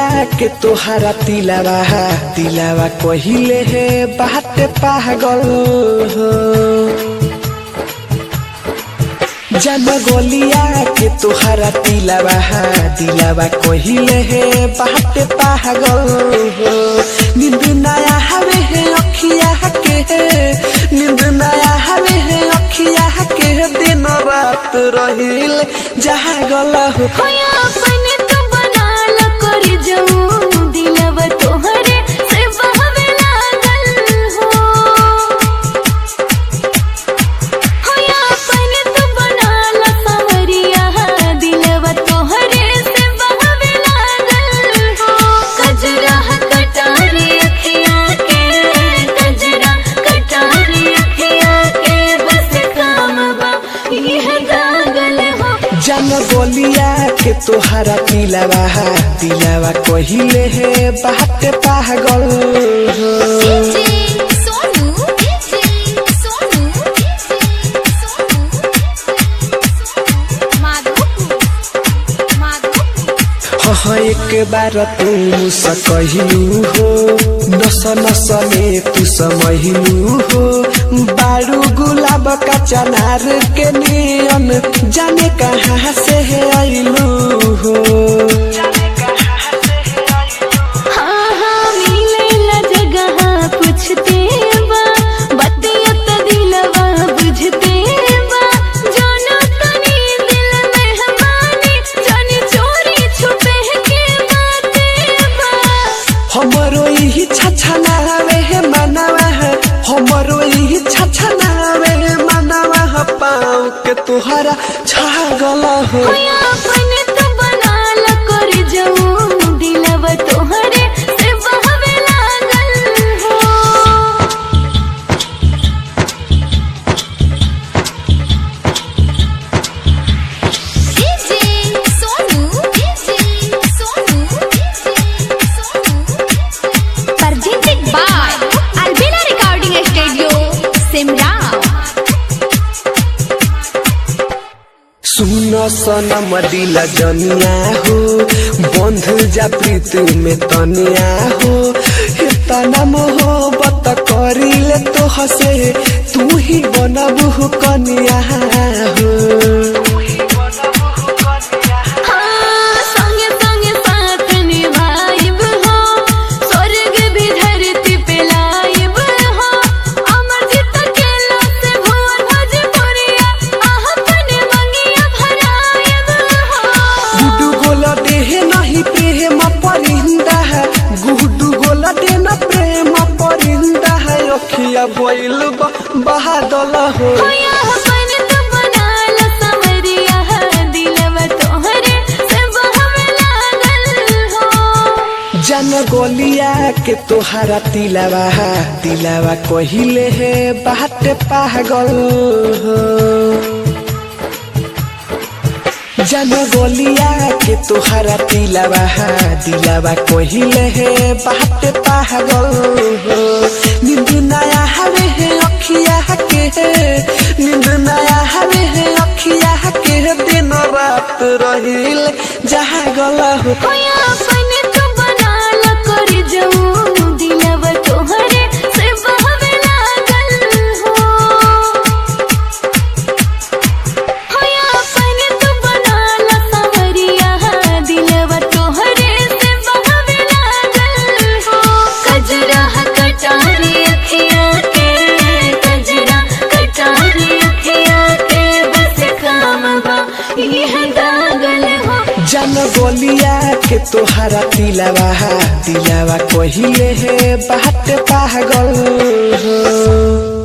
के तोहरा तिलावा कहिले है बात पागल हो। जन गोलिया के तोहरा दिलावा कहिले है बात पागल हो। नींद नया हवे है अखिया के, नींद नया हवे है अखिया के, दिन रात रहिल जहाँ गल हो। जन गोलिया के तोहरा दिलावा कहिले है बात पागल हो। एक बार तू सकहिलू हो, नस नस में तू समहिलू हो। बारू गुलाब का चनार के नियन जाने कहाँ से है आइलू हो। हमरो यही छछनावे है मनवा, हमरो यही छछनावे है मनवा। पाँव के तोहरा छागल हो। सुन सनम दिल जनिया हो, बंध जा प्रीत में तनिया हो। इतना मोहब्बत करिले तो हसे तू ही बनबू कनिया हो। बोल बहादल हो। जन गोलिया के तोहरा दिलावा कहिले है बात पागल हो। जन गोलिया के तोहरा दिलावा कहिले है बात पागल हो। नींद नया हवे है अखिया के, नींद नया हवे है अखिया के, दिन रात रहिल जहाँ गल हो। जन गोलिया के तोहरा दिलावा कहिले है बात पागल हो।